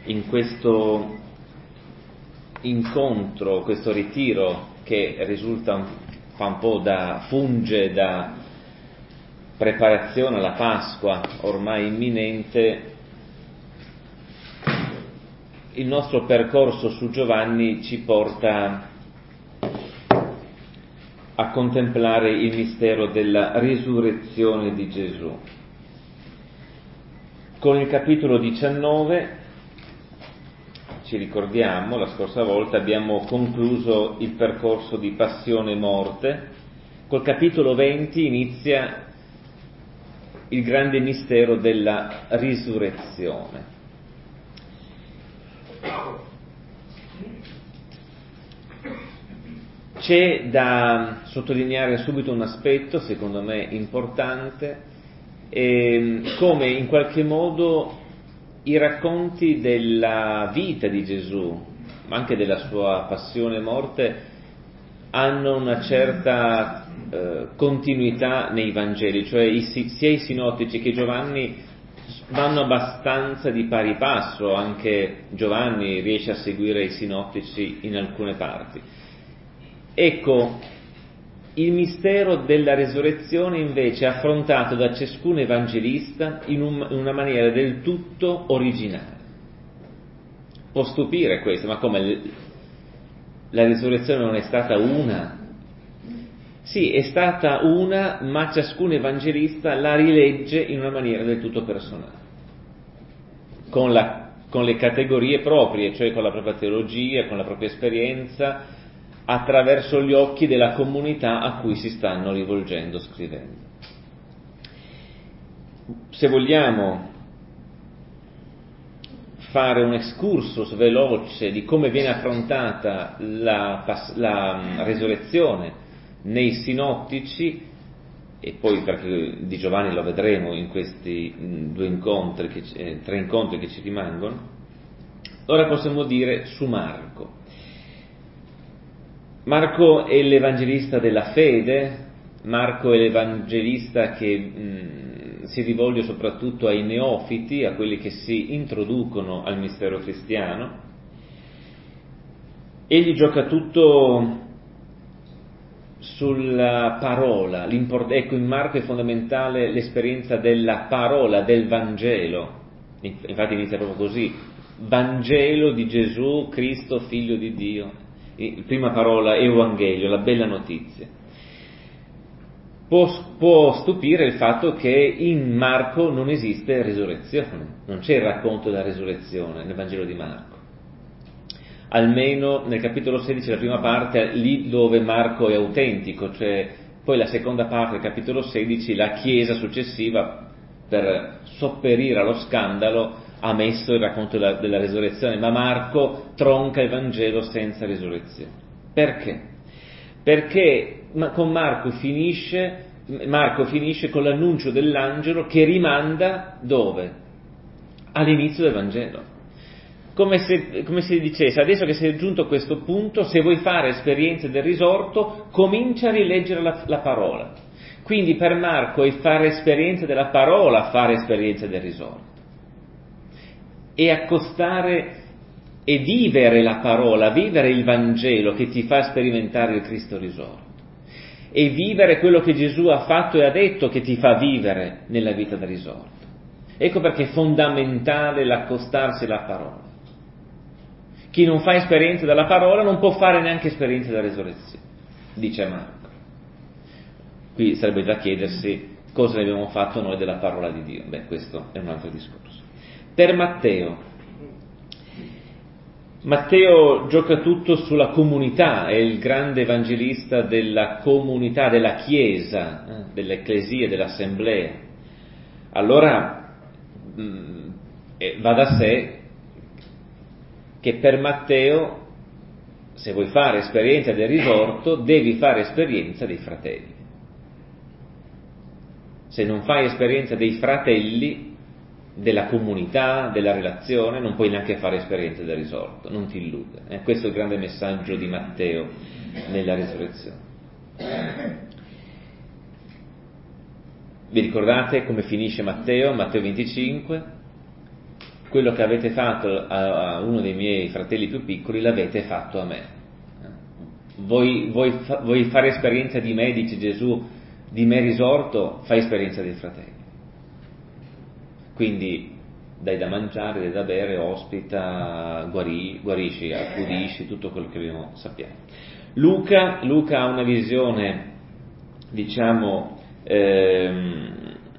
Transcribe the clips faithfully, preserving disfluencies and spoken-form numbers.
in questo incontro, questo ritiro che risulta fa un po' da funge da preparazione alla Pasqua ormai imminente, il nostro percorso su Giovanni ci porta a contemplare il mistero della risurrezione di Gesù. Con il capitolo diciannove, ci ricordiamo, la scorsa volta abbiamo concluso il percorso di passione e morte. Col capitolo venti inizia il grande mistero della risurrezione. C'è da sottolineare subito un aspetto, secondo me importante, eh, come in qualche modo i racconti della vita di Gesù, ma anche della sua passione e morte, hanno una certa eh, continuità nei Vangeli, cioè i, sia i sinottici che Giovanni vanno abbastanza di pari passo, anche Giovanni riesce a seguire i sinottici in alcune parti. Ecco, il mistero della resurrezione invece è affrontato da ciascun evangelista in, un, in una maniera del tutto originale. Può stupire questo, ma come la risurrezione non è stata una? Sì, è stata una, ma ciascun evangelista la rilegge in una maniera del tutto personale, con, la, con le categorie proprie, cioè con la propria teologia, con la propria esperienza, attraverso gli occhi della comunità a cui si stanno rivolgendo, scrivendo. Se vogliamo fare un excursus veloce di come viene affrontata la, la resurrezione nei sinottici, e poi perché di Giovanni lo vedremo in questi due incontri, che, eh, tre incontri che ci rimangono, ora possiamo dire su Marco. Marco è l'evangelista della fede, Marco è l'evangelista che mh, si rivolge soprattutto ai neofiti, a quelli che si introducono al mistero cristiano. Egli gioca tutto sulla parola, ecco, in Marco è fondamentale l'esperienza della parola, del Vangelo, infatti inizia proprio così, Vangelo di Gesù Cristo, Figlio di Dio. La prima parola Evangelio, la bella notizia. Può, può stupire il fatto che in Marco non esiste risurrezione, non c'è il racconto della risurrezione nel Vangelo di Marco. Almeno nel capitolo sedici, la prima parte, lì dove Marco è autentico, cioè poi la seconda parte del capitolo sedici, la Chiesa successiva, per sopperire allo scandalo, ha messo il racconto della, della risurrezione, ma Marco tronca il Vangelo senza risurrezione. Perché? Perché con Marco finisce, Marco finisce con l'annuncio dell'angelo che rimanda dove? All'inizio del Vangelo. Come se, come se dicesse, adesso che sei giunto a questo punto, se vuoi fare esperienze del risorto, comincia a rileggere la, la parola. Quindi per Marco è fare esperienze della parola, fare esperienze del risorto. E accostare e vivere la parola, vivere il Vangelo che ti fa sperimentare il Cristo risorto. E vivere quello che Gesù ha fatto e ha detto che ti fa vivere nella vita da risorto. Ecco perché è fondamentale l'accostarsi alla parola. Chi non fa esperienza della parola non può fare neanche esperienza della risurrezione, dice Marco. Qui sarebbe da chiedersi cosa ne abbiamo fatto noi della parola di Dio. Beh, questo è un altro discorso. Per Matteo, Matteo gioca tutto sulla comunità, è il grande evangelista della comunità, della Chiesa, eh, dell'ecclesia, dell'assemblea. Allora mh, eh, va da sé che per Matteo, se vuoi fare esperienza del risorto, devi fare esperienza dei fratelli. Se non fai esperienza dei fratelli, della comunità, della relazione, non puoi neanche fare esperienza del risorto, non ti illude. Eh? Questo è il grande messaggio di Matteo nella risurrezione. Vi ricordate come finisce Matteo? Matteo venticinque? quello che avete fatto a, a uno dei miei fratelli più piccoli l'avete fatto a me. Vuoi, vuoi, fa, vuoi fare esperienza di me, dice Gesù, di me risorto, fai esperienza dei fratelli. Quindi dai da mangiare, dai da bere, ospita, guarì, guarisci, accudisci, tutto quello che abbiamo, sappiamo. Luca, Luca ha una visione, diciamo, ehm,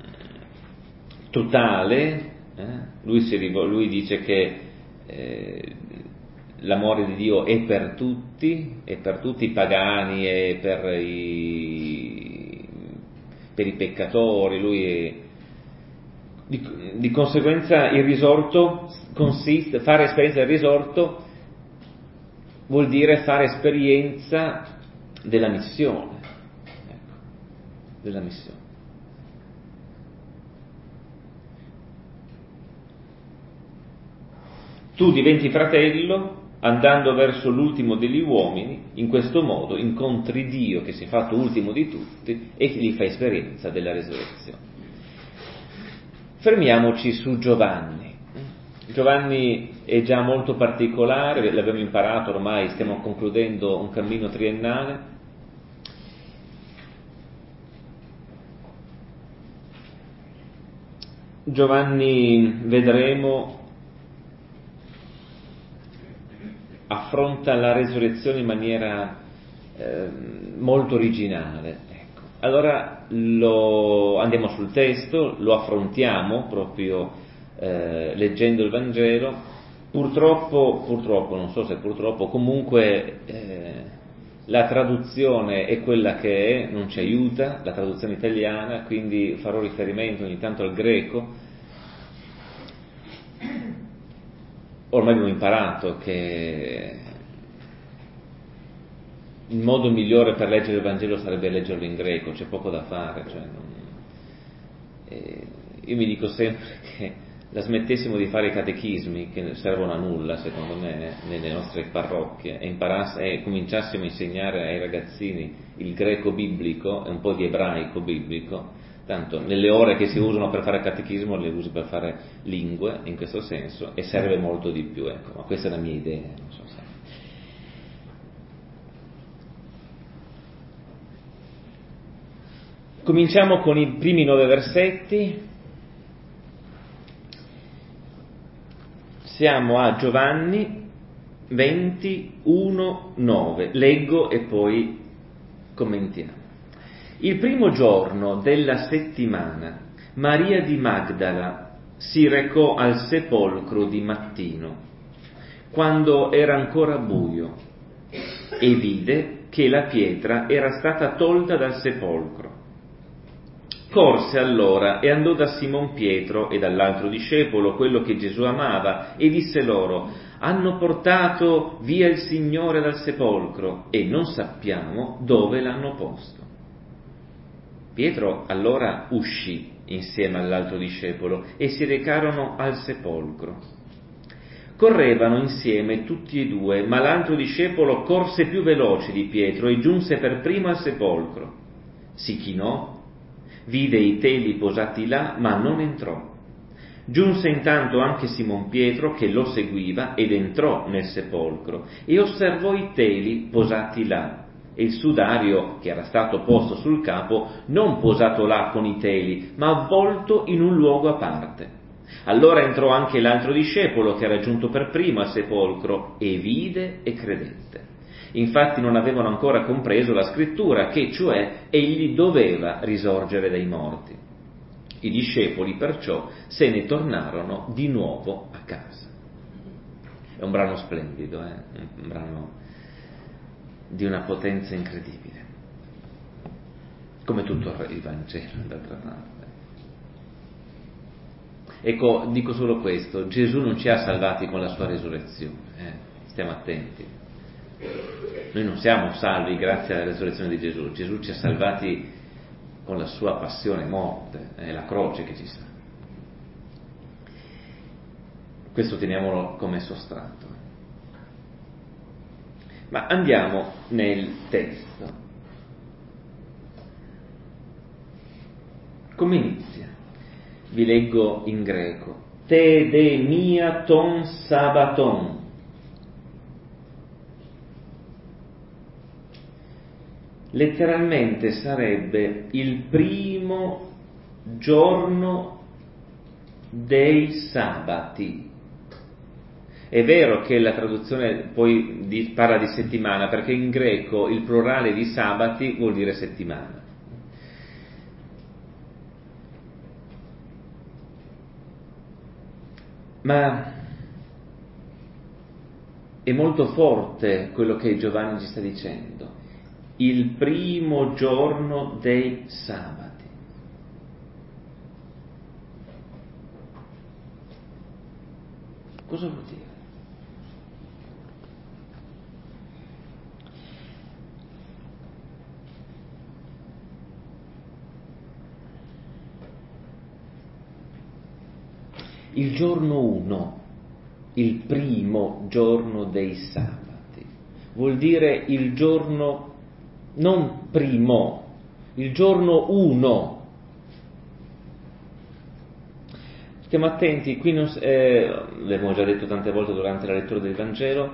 totale, eh? lui, si, lui dice che eh, l'amore di Dio è per tutti, è per tutti i pagani, è per i, per i peccatori, lui è, di, di conseguenza il risorto consiste, fare esperienza del risorto vuol dire fare esperienza della missione, ecco, della missione. Tu diventi fratello andando verso l'ultimo degli uomini, in questo modo incontri Dio che si è fatto ultimo di tutti e gli fai esperienza della resurrezione. Fermiamoci su Giovanni. Giovanni è già molto particolare, l'abbiamo imparato ormai, stiamo concludendo un cammino triennale. Giovanni, vedremo, affronta la resurrezione in maniera eh, molto originale. Ecco. Allora lo, andiamo sul testo, lo affrontiamo proprio eh, leggendo il Vangelo. Purtroppo, purtroppo, non so se purtroppo, comunque eh, la traduzione è quella che è, non ci aiuta, la traduzione italiana, quindi farò riferimento ogni tanto al greco. Ormai abbiamo imparato che il modo migliore per leggere il Vangelo sarebbe leggerlo in greco, c'è poco da fare. Cioè non... eh, io mi dico sempre che la smettessimo di fare i catechismi, che servono a nulla secondo me nelle nostre parrocchie, e, imparass- e cominciassimo a insegnare ai ragazzini il greco biblico e un po' di ebraico biblico. Tanto nelle ore che si usano per fare catechismo le usi per fare lingue, in questo senso, e serve molto di più, ecco, ma questa è la mia idea, non so se... Cominciamo con i primi nove versetti. Siamo a Giovanni ventuno nove. Leggo e poi commentiamo. Il primo giorno della settimana, Maria di Magdala si recò al sepolcro di mattino, quando era ancora buio, e vide che la pietra era stata tolta dal sepolcro. Corse allora e andò da Simon Pietro e dall'altro discepolo, quello che Gesù amava, e disse loro: hanno portato via il Signore dal sepolcro e non sappiamo dove l'hanno posto. Pietro allora uscì insieme all'altro discepolo e si recarono al sepolcro. Correvano insieme tutti e due, ma l'altro discepolo corse più veloce di Pietro e giunse per primo al sepolcro. Si chinò, vide i teli posati là, ma non entrò. Giunse intanto anche Simon Pietro, che lo seguiva, ed entrò nel sepolcro e osservò i teli posati là e il sudario che era stato posto sul capo non posato là con i teli, ma avvolto in un luogo a parte. Allora entrò anche l'altro discepolo, che era giunto per primo al sepolcro, e vide e credette. Infatti non avevano ancora compreso la scrittura, che cioè egli doveva risorgere dai morti. I discepoli perciò se ne tornarono di nuovo a casa. È un brano splendido, eh? Un brano di una potenza incredibile, come tutto il Vangelo, d'altra parte. Ecco, dico solo questo: Gesù non ci ha salvati con la sua resurrezione, eh? Stiamo attenti. Noi non siamo salvi grazie alla resurrezione di Gesù. Gesù ci ha salvati con la sua passione e morte, è la croce che ci salva. Questo teniamolo come sostrato. Ma andiamo nel testo. Come inizia? Vi leggo in greco. te de mia ton sabaton. Letteralmente sarebbe il primo giorno dei sabati. È vero che la traduzione poi di, parla di settimana, perché in greco il plurale di sabati vuol dire settimana. Ma è molto forte quello che Giovanni ci sta dicendo. Il primo giorno dei sabati. Cosa vuol dire? Il giorno uno, il primo giorno dei sabati, vuol dire il giorno non primo, il giorno uno. Stiamo attenti, qui non, eh, l'abbiamo già detto tante volte durante la lettura del Vangelo,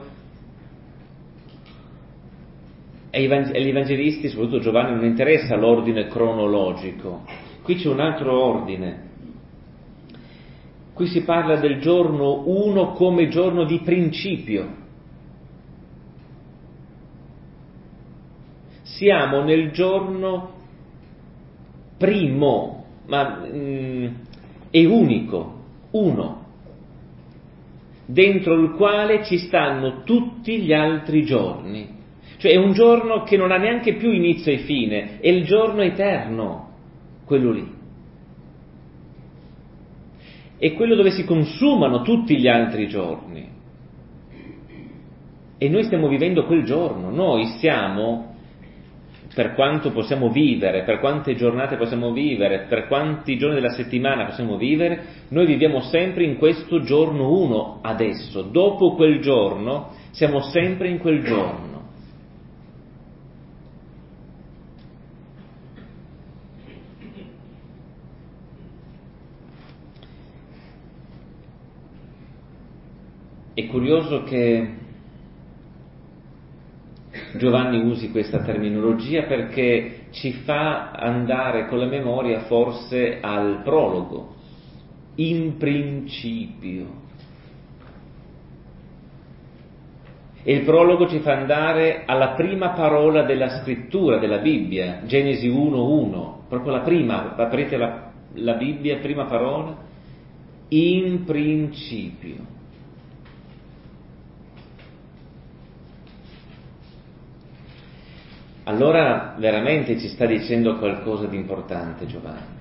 agli evangelisti, soprattutto Giovanni, non interessa l'ordine cronologico, qui c'è un altro ordine. Qui si parla del giorno uno come giorno di principio. Siamo nel giorno primo, ma mm, è unico, uno, dentro il quale ci stanno tutti gli altri giorni. Cioè è un giorno che non ha neanche più inizio e fine, è il giorno eterno, quello lì. È quello dove si consumano tutti gli altri giorni. E noi stiamo vivendo quel giorno, noi siamo, per quanto possiamo vivere, per quante giornate possiamo vivere, per quanti giorni della settimana possiamo vivere, noi viviamo sempre in questo giorno uno adesso. Dopo quel giorno siamo sempre in quel giorno. È curioso che Giovanni usi questa terminologia perché ci fa andare con la memoria forse al prologo, in principio. E il prologo ci fa andare alla prima parola della scrittura, della Bibbia, Genesi uno uno, proprio la prima, aprite la, la Bibbia, prima parola, in principio. Allora veramente ci sta dicendo qualcosa di importante Giovanni.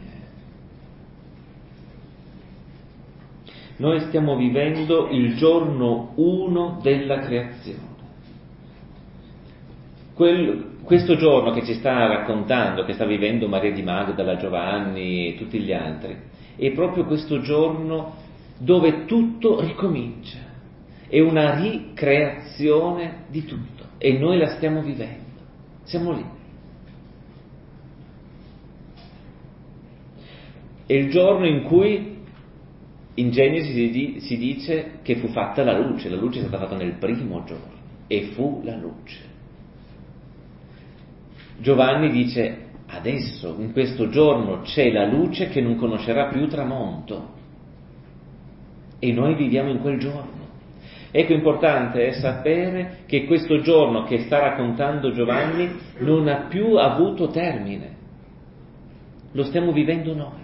Noi stiamo vivendo il giorno uno della creazione. Quel, questo giorno che ci sta raccontando, che sta vivendo Maria di Magdala, Giovanni e tutti gli altri, è proprio questo giorno dove tutto ricomincia. È una ricreazione di tutto e noi la stiamo vivendo. Siamo lì. È il giorno in cui in Genesi si dice che fu fatta la luce, la luce è stata fatta nel primo giorno e fu la luce. Giovanni dice adesso, in questo giorno c'è la luce che non conoscerà più tramonto e noi viviamo in quel giorno. Ecco, importante è sapere che questo giorno che sta raccontando Giovanni non ha più avuto termine, lo stiamo vivendo noi.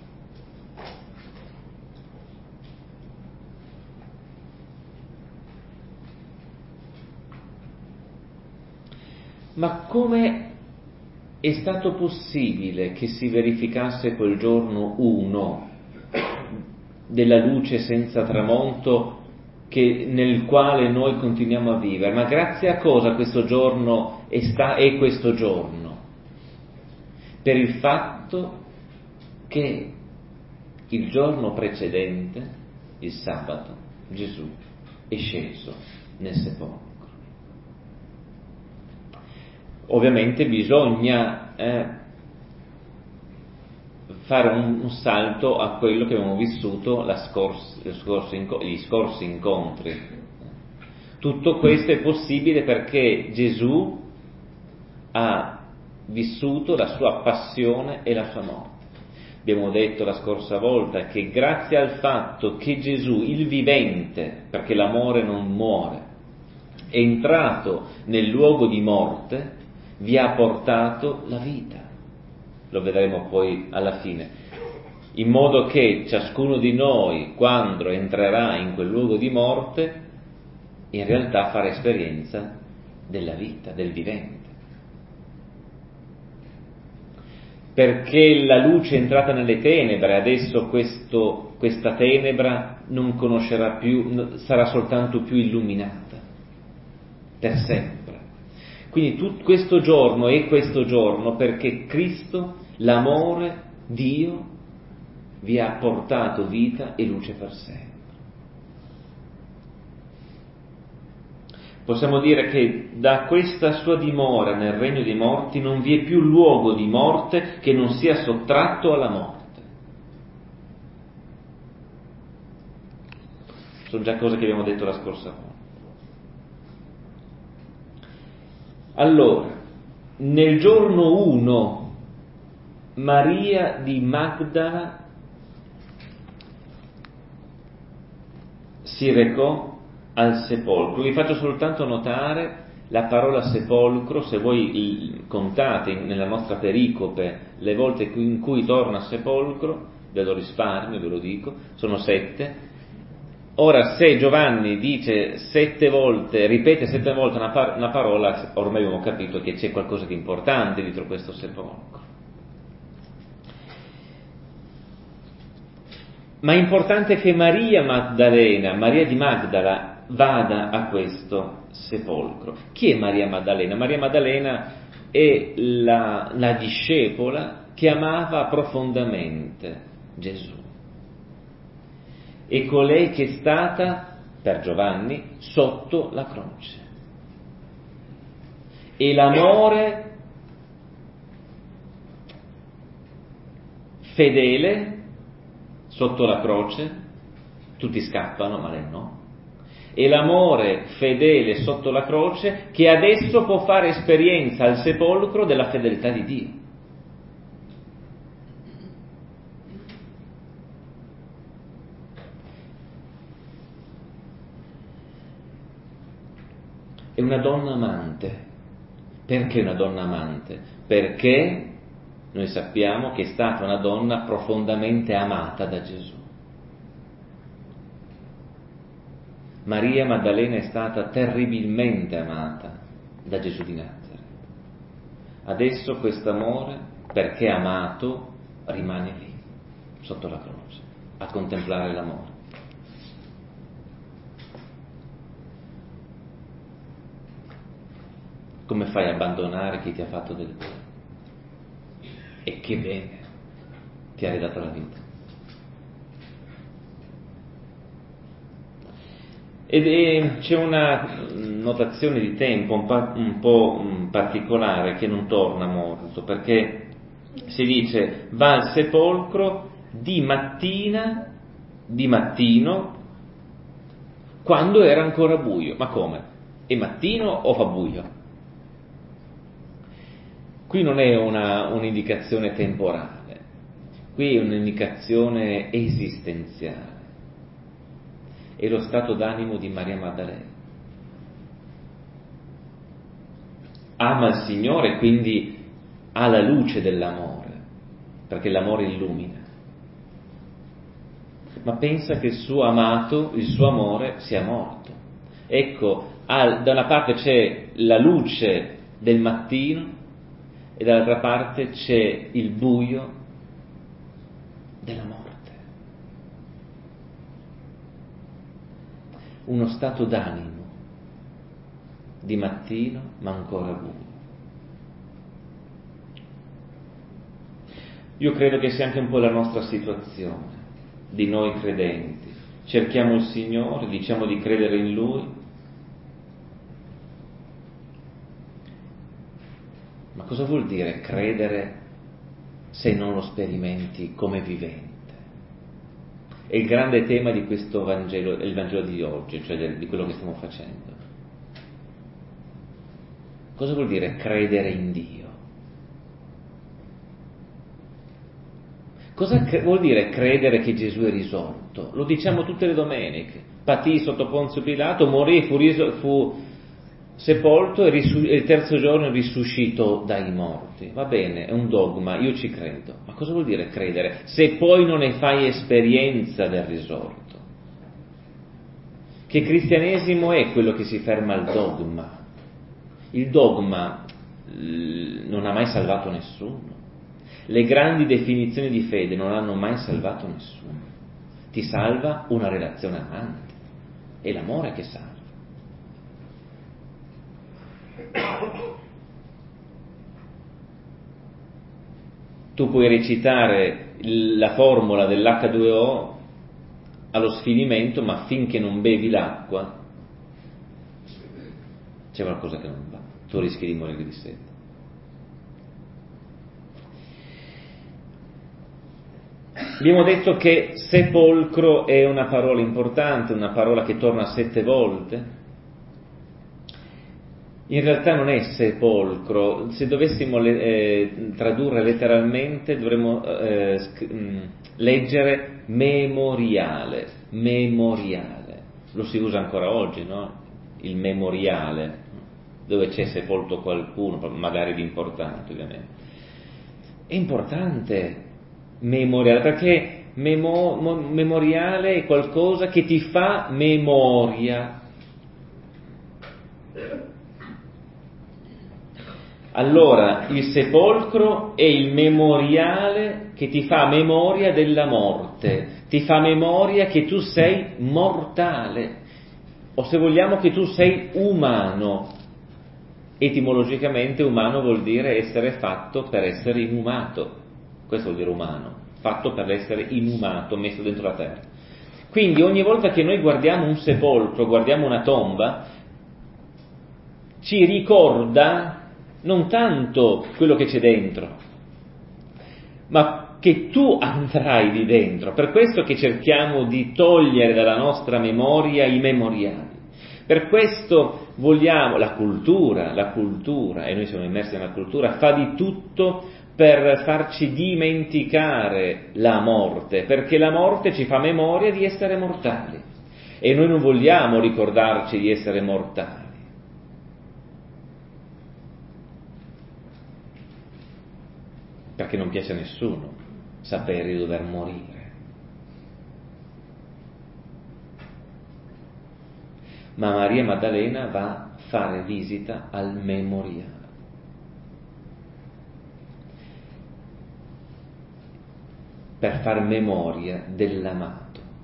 Ma come è stato possibile che si verificasse quel giorno uno della luce senza tramonto che, nel quale noi continuiamo a vivere? Ma grazie a cosa questo giorno è, sta, è questo giorno? Per il fatto che il giorno precedente, il sabato, Gesù è sceso nel sepolcro. Ovviamente bisogna eh, fare un, un salto a quello che abbiamo vissuto la scorsa, lo scorso, gli scorsi incontri. Tutto questo è possibile perché Gesù ha vissuto la sua passione e la sua morte. Abbiamo detto la scorsa volta che grazie al fatto che Gesù, il vivente, perché l'amore non muore, è entrato nel luogo di morte, vi ha portato la vita. Lo vedremo poi alla fine. In modo che ciascuno di noi, quando entrerà in quel luogo di morte, in realtà farà esperienza della vita, del vivente. Perché la luce è entrata nelle tenebre, adesso questo, questa tenebra non conoscerà più, sarà soltanto più illuminata, per sempre. Quindi tutto questo giorno è questo giorno perché Cristo, l'amore, Dio, vi ha portato vita e luce per sempre. Possiamo dire che da questa sua dimora nel regno dei morti non vi è più luogo di morte che non sia sottratto alla morte. Sono già cose che abbiamo detto la scorsa volta. Allora, nel giorno uno, Maria di Magdala si recò al sepolcro. Vi faccio soltanto notare la parola sepolcro, se voi contate nella nostra pericope le volte in cui torna sepolcro, ve lo risparmio, ve lo dico, sono sette. Ora, se Giovanni dice sette volte, ripete sette volte una, par- una parola, ormai abbiamo capito che c'è qualcosa di importante dietro questo sepolcro. Ma è importante che Maria Maddalena, Maria di Magdala, vada a questo sepolcro. Chi è Maria Maddalena? Maria Maddalena è la, la discepola che amava profondamente Gesù. È colei che è stata, per Giovanni, sotto la croce. E l'amore fedele sotto la croce, tutti scappano, ma lei no. E l'amore fedele sotto la croce che adesso può fare esperienza al sepolcro della fedeltà di Dio. È una donna amante. Perché una donna amante? Perché noi sappiamo che è stata una donna profondamente amata da Gesù. Maria Maddalena è stata terribilmente amata da Gesù di Nazareth. Adesso questo amore, perché amato, rimane lì, sotto la croce, a contemplare l'amore. Come fai a abbandonare chi ti ha fatto del bene? E che bene ti ha ridato la vita. Ed è, c'è una notazione di tempo un, pa, un po' un particolare che non torna molto, perché si dice va al sepolcro di mattina, di mattino, quando era ancora buio. Ma come? È mattino o fa buio? Qui non è una, un'indicazione temporale, qui è un'indicazione esistenziale. È lo stato d'animo di Maria Maddalena. Ama il Signore, quindi ha la luce dell'amore, perché l'amore illumina. Ma pensa che il suo amato, il suo amore, sia morto. Ecco, da una parte c'è la luce del mattino e dall'altra parte c'è il buio della morte. Uno stato d'animo di mattino ma ancora buio. Io credo che sia anche un po' la nostra situazione di noi credenti. Cerchiamo il Signore, diciamo di credere in Lui, ma cosa vuol dire credere se non lo sperimenti come vivente. È il grande tema di questo Vangelo, il Vangelo di oggi, cioè di quello che stiamo facendo. Cosa vuol dire credere in Dio? Cosa vuol dire credere che Gesù è risorto? Lo diciamo tutte le domeniche. Patì sotto Ponzio Pilato, morì, fu, riso, fu sepolto e, risu- e il terzo giorno risuscitò dai morti. Va bene, è un dogma, io ci credo. Ma cosa vuol dire credere se poi non ne fai esperienza del risorto? Che cristianesimo è quello che si ferma al dogma? Il dogma l- non ha mai salvato nessuno. Le grandi definizioni di fede non hanno mai salvato nessuno. Ti salva una relazione amante. È l'amore che salva. Tu puoi recitare la formula dell'acca due o allo sfinimento, ma finché non bevi l'acqua c'è qualcosa che non va. Tu rischi di morire di sete. Abbiamo detto che sepolcro è una parola importante, una parola che torna sette volte. In realtà non è sepolcro, se dovessimo le, eh, tradurre letteralmente dovremmo eh, sc- mh, leggere memoriale, memoriale. Lo si usa ancora oggi, no? Il memoriale, dove c'è sepolto qualcuno, magari di importante ovviamente. È importante memoriale, perché memo, mo, memoriale è qualcosa che ti fa memoria. Allora, il sepolcro è il memoriale che ti fa memoria della morte, ti fa memoria che tu sei mortale, o se vogliamo che tu sei umano. Etimologicamente umano vuol dire essere fatto per essere inumato, questo vuol dire umano, fatto per essere inumato, messo dentro la terra. Quindi ogni volta che noi guardiamo un sepolcro, guardiamo una tomba, ci ricorda non tanto quello che c'è dentro, ma che tu andrai lì dentro. Per questo che cerchiamo di togliere dalla nostra memoria i memoriali. Per questo vogliamo, la cultura, la cultura, e noi siamo immersi nella cultura, fa di tutto per farci dimenticare la morte, perché la morte ci fa memoria di essere mortali. E noi non vogliamo ricordarci di essere mortali. Perché non piace a nessuno sapere di dover morire. Ma Maria Maddalena va a fare visita al memoriale. Per far memoria dell'amato.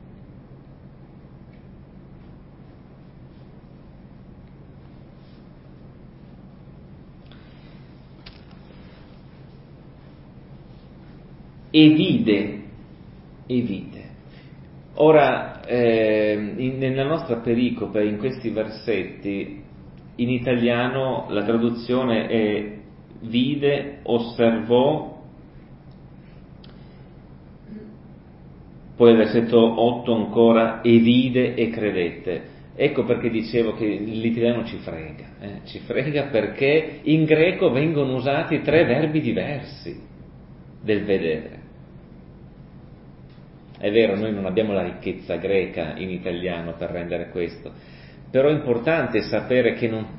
E vide, e vide. Ora, eh, in, nella nostra pericope, in questi versetti, in italiano la traduzione è vide, osservò, poi il versetto otto ancora, e vide e credette. Ecco perché dicevo che l'italiano ci frega, eh? ci frega perché in greco vengono usati tre verbi diversi del vedere. È vero, noi non abbiamo la ricchezza greca in italiano per rendere questo, però è importante sapere che non...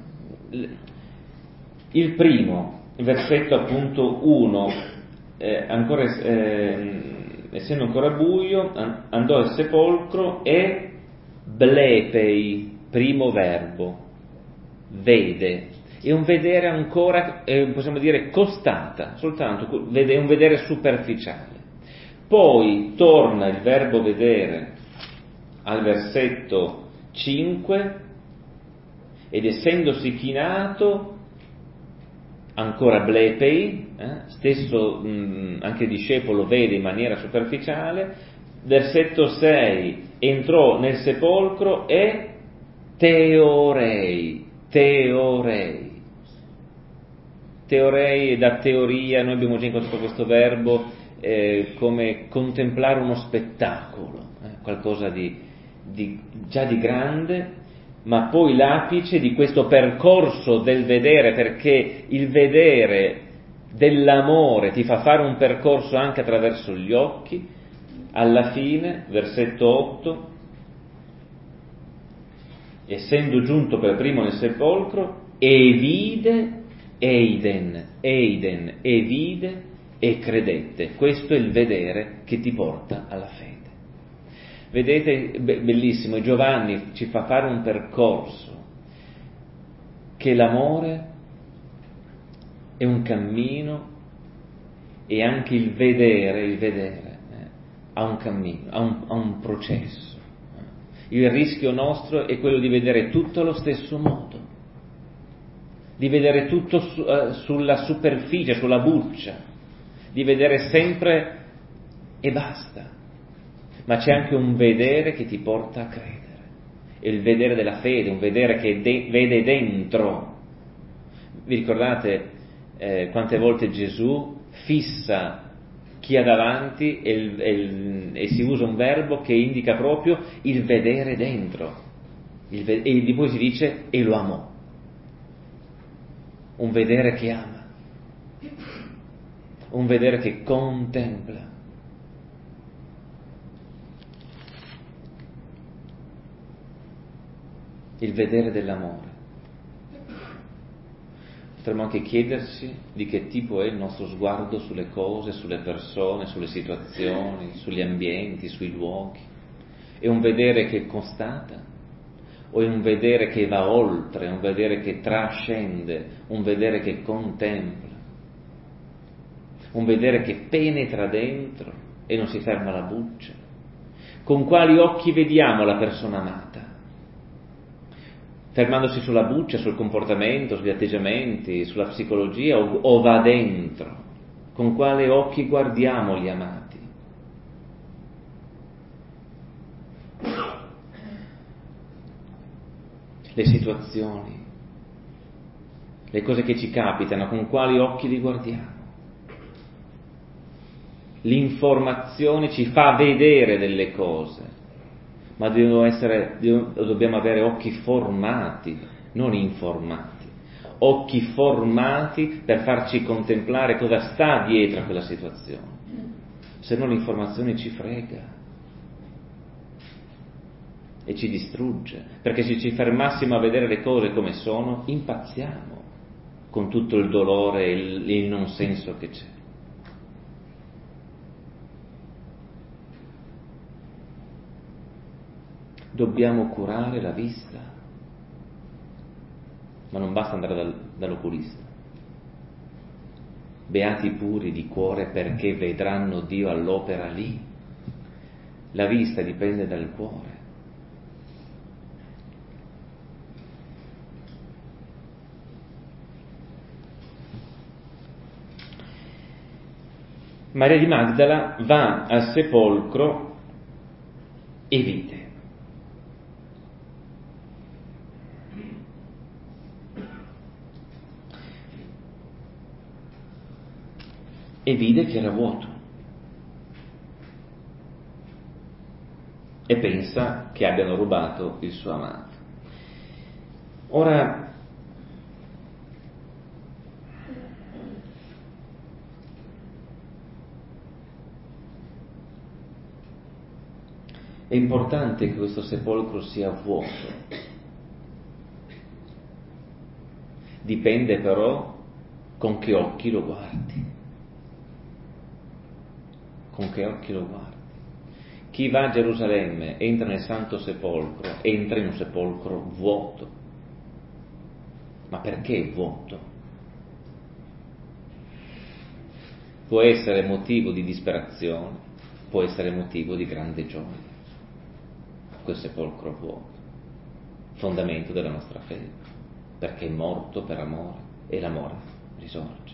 il primo, il versetto appunto uno, eh, ancora, eh, essendo ancora buio, andò al sepolcro e blepei, primo verbo, vede. È un vedere ancora, eh, possiamo dire, costata, soltanto, è un vedere superficiale. Poi torna il verbo vedere al versetto cinque ed essendosi chinato, ancora blepei, eh, stesso mh, anche il discepolo vede in maniera superficiale, versetto sei, entrò nel sepolcro e teorei, teorei, teorei, da teoria, noi abbiamo già incontrato questo verbo, eh, come contemplare uno spettacolo, eh, qualcosa di, di, già di grande, ma poi l'apice di questo percorso del vedere, perché il vedere dell'amore ti fa fare un percorso anche attraverso gli occhi. Alla fine, versetto otto, essendo giunto per primo nel sepolcro, e vide, eiden, eiden, e vide e credette. Questo è il vedere che ti porta alla fede. Vedete, bellissimo, Giovanni ci fa fare un percorso, che l'amore è un cammino e anche il vedere, il vedere eh, ha un cammino, ha un, ha un processo. Il rischio nostro è quello di vedere tutto allo stesso modo, di vedere tutto su, uh, sulla superficie, sulla buccia, di vedere sempre e basta. Ma c'è anche un vedere che ti porta a credere, è il vedere della fede, un vedere che de- vede dentro. Vi ricordate eh, quante volte Gesù fissa chi ha davanti e, il, e, il, e si usa un verbo che indica proprio il vedere dentro, il ve- e di poi si dice e lo amò, un vedere che ama, un vedere che contempla. Il vedere dell'amore. Potremmo anche chiederci di che tipo è il nostro sguardo sulle cose, sulle persone, sulle situazioni, sugli ambienti, sui luoghi. È un vedere che constata o è un vedere che va oltre, un vedere che trascende, un vedere che contempla, un vedere che penetra dentro e non si ferma alla buccia? Con quali occhi vediamo la persona amata? Fermandosi sulla buccia, sul comportamento, sugli atteggiamenti, sulla psicologia, o, o va dentro? Con quale occhi guardiamo gli amati? Le situazioni, le cose che ci capitano, con quali occhi li guardiamo? L'informazione ci fa vedere delle cose, ma devono essere, dobbiamo avere occhi formati, non informati, occhi formati per farci contemplare cosa sta dietro a quella situazione, se no l'informazione ci frega e ci distrugge, perché se ci fermassimo a vedere le cose come sono, impazziamo con tutto il dolore e il, il non senso che c'è. Dobbiamo curare la vista, ma non basta andare dal, dall'oculista. Beati i puri di cuore perché vedranno Dio all'opera lì. La vista dipende dal cuore. Maria di Magdala va al sepolcro e vide. E vide che era vuoto e pensa che abbiano rubato il suo amato. Ora, è importante che questo sepolcro sia vuoto. Dipende però con che occhi lo guardi. Con che occhi lo guardi? Chi va a Gerusalemme, entra nel Santo Sepolcro, entra in un sepolcro vuoto. Ma perché vuoto? Può essere motivo di disperazione, può essere motivo di grande gioia. Quel sepolcro vuoto, fondamento della nostra fede, perché è morto per amore e l'amore risorge.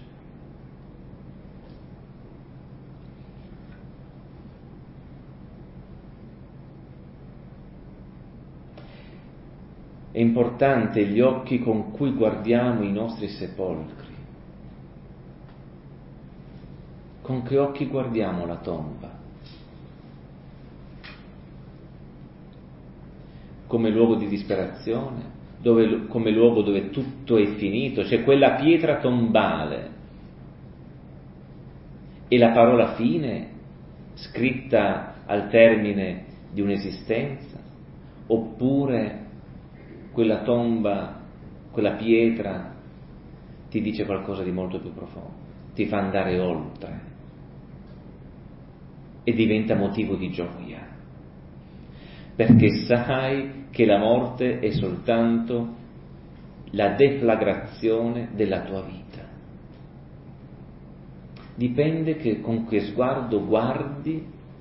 È importante gli occhi con cui guardiamo i nostri sepolcri, con che occhi guardiamo la tomba? Come luogo di disperazione, dove, come luogo dove tutto è finito, c'è quella pietra tombale e la parola fine scritta al termine di un'esistenza, oppure quella tomba, quella pietra ti dice qualcosa di molto più profondo, ti fa andare oltre e diventa motivo di gioia, perché sai che la morte è soltanto la deflagrazione della tua vita. Dipende che con che sguardo guardi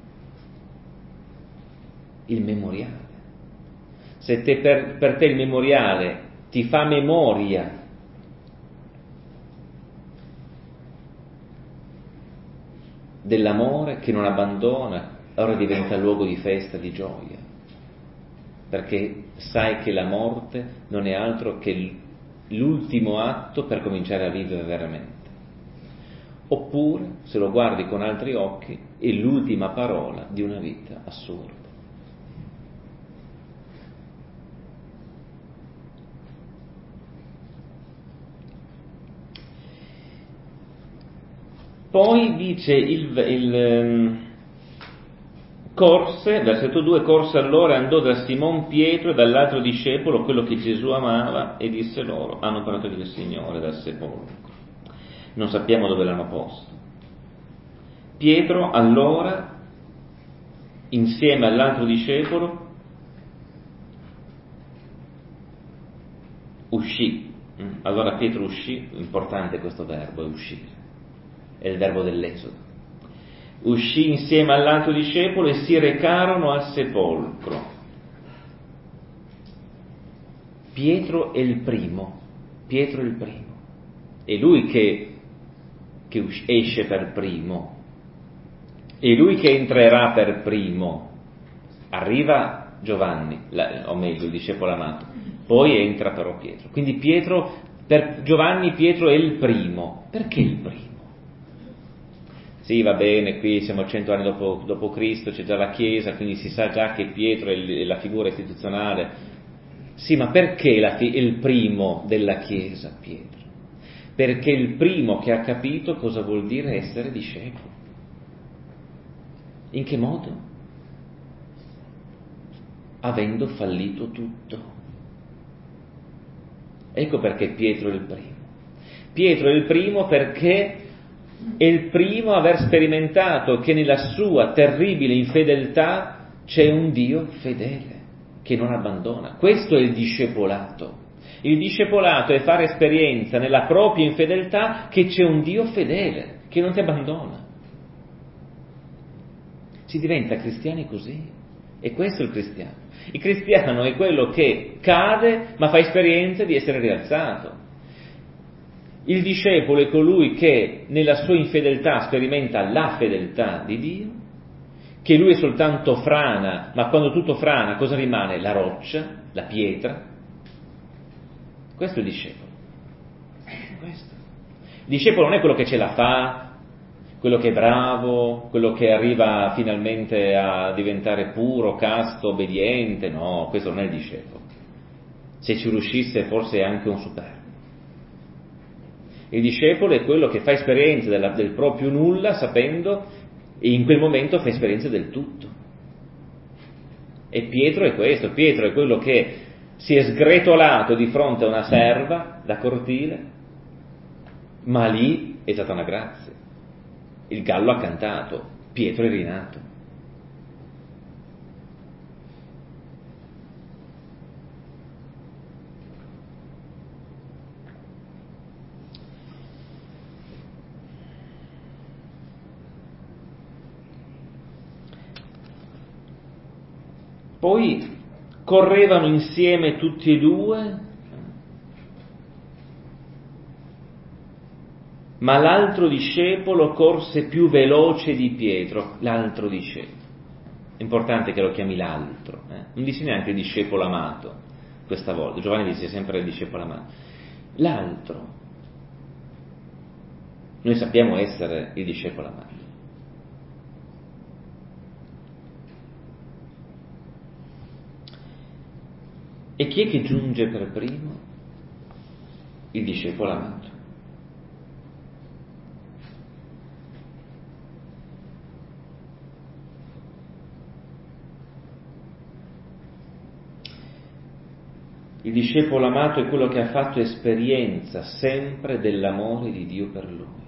il memoriale. Se te, per, per te il memoriale ti fa memoria dell'amore che non abbandona, allora diventa luogo di festa, di gioia, perché sai che la morte non è altro che l'ultimo atto per cominciare a vivere veramente. Oppure, se lo guardi con altri occhi, è l'ultima parola di una vita assurda. Poi dice il, il corse, versetto due, corse allora e andò da Simon Pietro e dall'altro discepolo, quello che Gesù amava, e disse loro: hanno parlato del Signore dal sepolcro, non sappiamo dove l'hanno posto. Pietro allora, insieme all'altro discepolo, uscì. Allora Pietro uscì, importante questo verbo, è uscire, è il verbo dell'Esodo. Uscì insieme all'altro discepolo e si recarono al sepolcro. Pietro è il primo, Pietro è il primo, è lui che, che esce per primo, è lui che entrerà per primo. Arriva Giovanni, o meglio il discepolo amato, poi entra però Pietro. Quindi Pietro, per Giovanni Pietro è il primo. Perché il primo? Sì, va bene, qui siamo cento anni dopo, dopo Cristo, c'è già la Chiesa, quindi si sa già che Pietro è, il, è la figura istituzionale. Sì, ma perché la, è il primo della Chiesa, Pietro? Perché è il primo che ha capito cosa vuol dire essere discepolo. In che modo? Avendo fallito tutto. Ecco perché Pietro è il primo. Pietro è il primo perché è il primo a aver sperimentato che nella sua terribile infedeltà c'è un Dio fedele, che non abbandona. Questo è il discepolato. Il discepolato è fare esperienza nella propria infedeltà che c'è un Dio fedele, che non ti abbandona. Si diventa cristiani così. E questo è il cristiano. Il cristiano è quello che cade ma fa esperienza di essere rialzato. Il discepolo è colui che nella sua infedeltà sperimenta la fedeltà di Dio, che lui è soltanto frana, ma quando tutto frana cosa rimane? La roccia, la pietra. Questo è il discepolo. Questo. Il discepolo non è quello che ce la fa, quello che è bravo, quello che arriva finalmente a diventare puro, casto, obbediente. No, questo non è il discepolo. Se ci riuscisse forse è anche un superbo. Il discepolo è quello che fa esperienza della, del proprio nulla sapendo, e in quel momento fa esperienza del tutto. E Pietro è questo, Pietro è quello che si è sgretolato di fronte a una serva da cortile, ma lì è stata una grazia. Il gallo ha cantato, Pietro è rinato. Poi correvano insieme tutti e due, ma l'altro discepolo corse più veloce di Pietro, l'altro discepolo. È importante che lo chiami l'altro, eh? Non dice neanche il discepolo amato questa volta, Giovanni dice sempre il discepolo amato. L'altro. noi sappiamo essere il discepolo amato. E chi è che giunge per primo? Il discepolo amato. Il discepolo amato è quello che ha fatto esperienza sempre dell'amore di Dio per lui.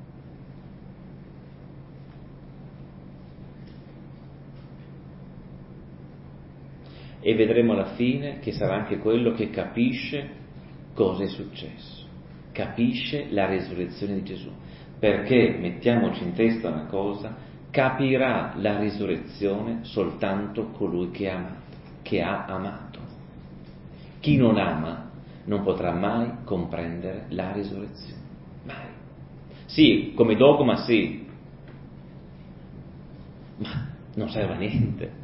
E vedremo alla fine che sarà anche quello che capisce cosa è successo, capisce la resurrezione di Gesù, perché, mettiamoci in testa una cosa, capirà la risurrezione soltanto colui che ha amato, che ha amato. Chi non ama non potrà mai comprendere la risurrezione, mai. Sì, come dogma sì, ma non serve a niente.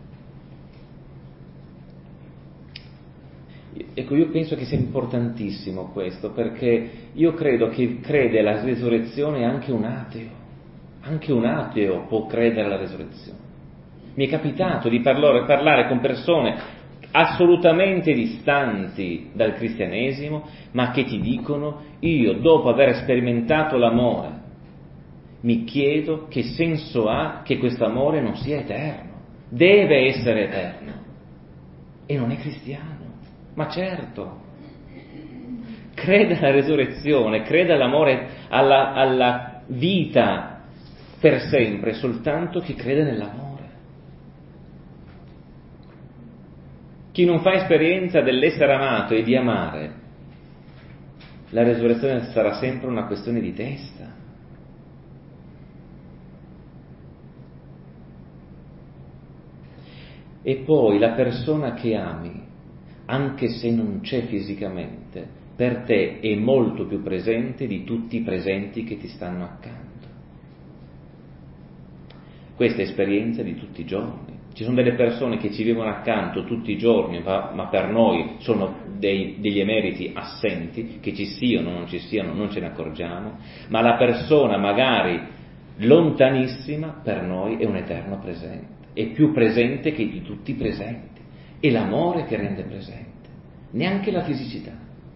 Ecco, io penso che sia importantissimo questo, perché io credo che crede alla risurrezione anche un ateo, anche un ateo può credere alla risurrezione. Mi è capitato di parlare, parlare con persone assolutamente distanti dal cristianesimo, ma che ti dicono: io dopo aver sperimentato l'amore mi chiedo che senso ha che questo amore non sia eterno, deve essere eterno, e non è cristiano. Ma certo, crede alla resurrezione, crede all'amore, alla, alla vita per sempre, soltanto chi crede nell'amore. Chi non fa esperienza dell'essere amato e di amare, la resurrezione sarà sempre una questione di testa. E poi la persona che ami, anche se non c'è fisicamente, per te è molto più presente di tutti i presenti che ti stanno accanto. Questa è esperienza di tutti i giorni. Ci sono delle persone che ci vivono accanto tutti i giorni, ma, ma per noi sono dei, degli emeriti assenti, che ci siano o non ci siano non ce ne accorgiamo, ma la persona magari lontanissima per noi è un eterno presente, è più presente che di tutti i presenti. È l'amore che rende presente, neanche la fisicità.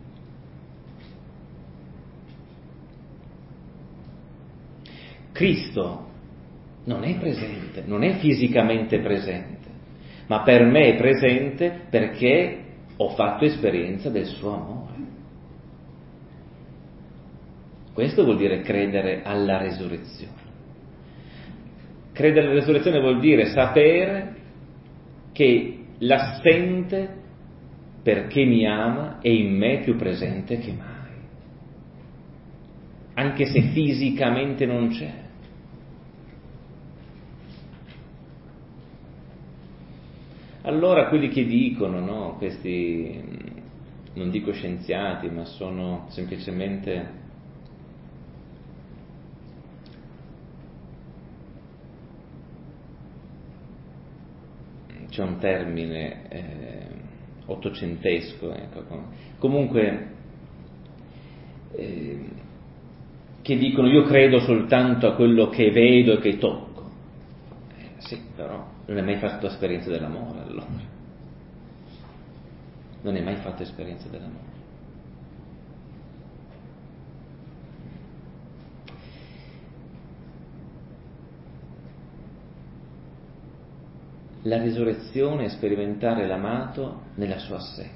Cristo non è presente, non è fisicamente presente, ma per me è presente perché ho fatto esperienza del suo amore. Questo vuol dire credere alla resurrezione. Credere alla resurrezione vuol dire sapere che l'assente, perché mi ama, è in me più presente che mai, anche se fisicamente non c'è. Allora quelli che dicono, no, questi, non dico scienziati, ma sono semplicemente c'è un termine eh, ottocentesco, ecco, comunque eh, che dicono io credo soltanto a quello che vedo e che tocco. Eh, sì, però non hai mai fatto esperienza dell'amore, allora. Non hai mai fatto esperienza dell'amore. La risurrezione è sperimentare l'amato nella sua assenza.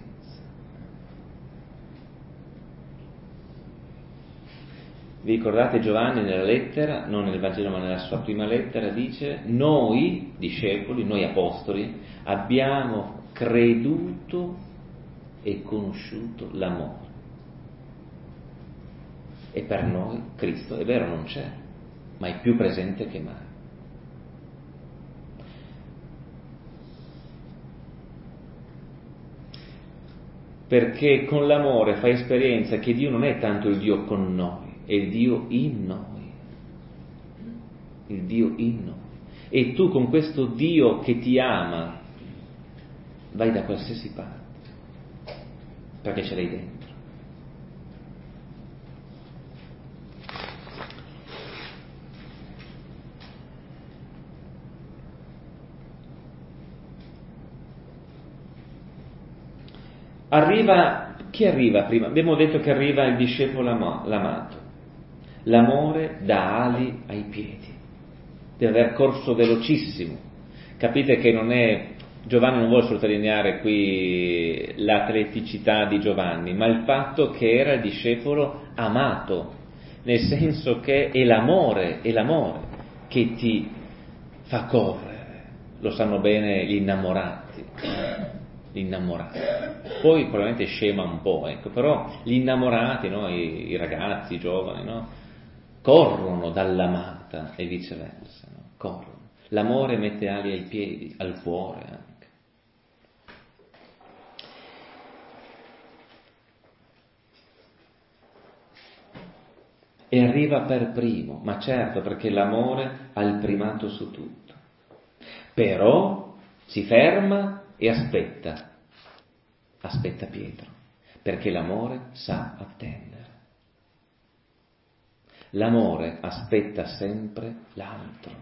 Vi ricordate Giovanni nella lettera, non nel Vangelo ma nella sua prima lettera, dice: noi discepoli, noi apostoli, abbiamo creduto e conosciuto l'amore. E per noi Cristo, è vero, non c'è, ma è più presente che mai. Perché con l'amore fai esperienza che Dio non è tanto il Dio con noi, è il Dio in noi, il Dio in noi. E tu con questo Dio che ti ama vai da qualsiasi parte, perché ce l'hai dentro. arriva, chi arriva prima? Abbiamo detto che arriva il discepolo l'amato. L'amore dà ali ai piedi, deve aver corso velocissimo. Capite che non è, Giovanni non vuole sottolineare qui l'atleticità di Giovanni, ma il fatto che era il discepolo amato, nel senso che è l'amore, è l'amore che ti fa correre. Lo sanno bene gli innamorati, gli innamorati. Poi probabilmente scema un po', ecco, però gli innamorati, no? I, i ragazzi, i giovani, no? Corrono dall'amata e viceversa, no? Corrono. L'amore mette ali ai piedi, al cuore anche. E arriva per primo, ma certo, perché l'amore ha il primato su tutto. Però si ferma e aspetta, aspetta Pietro, perché l'amore sa attendere. L'amore aspetta sempre l'altro.